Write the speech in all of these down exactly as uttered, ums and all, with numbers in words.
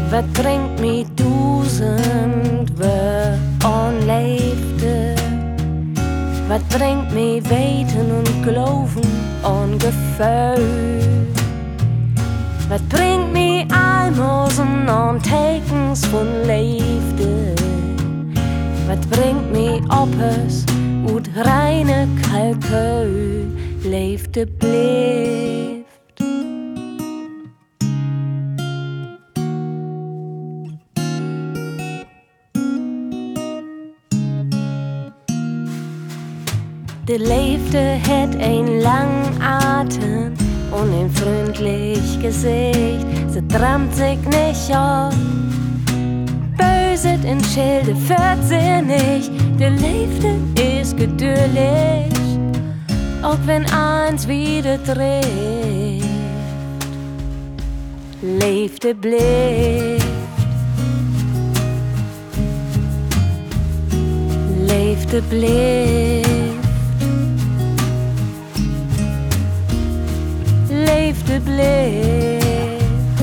wat bringt mi duizend we on leefde? Wat bringt mi weten und geloven on gefühl? Wat bringt mi almosen on tekens von leefde? Wat bringt mi oppes ut reine Kalkül leefde blieft? De leefde het een lang Atem und ein freundlich Gesicht. Sie trammt sich nicht auf, böset in Schilde, führt sie nicht. De leefde ist geduldig, auch wenn eins wieder dreht. Leefde blieft, leefde blieft. Leefde blieft,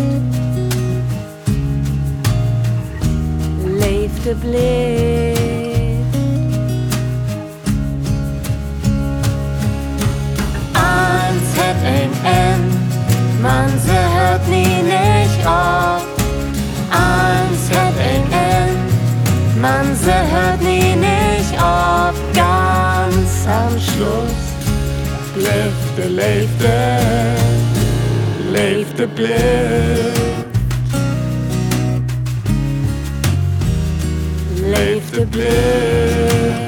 leefde blieft. Eins het een end, man ze hört nie nicht auf. Eins het een end, man ze hört nie nicht auf. Ganz am Schluss leefde, leefde, leefde blieft. Leefde blieft.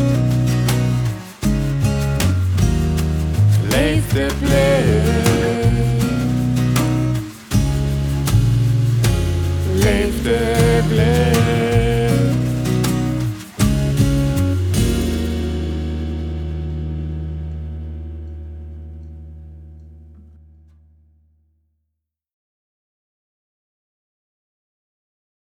Leefde blieft. Leefde blieft.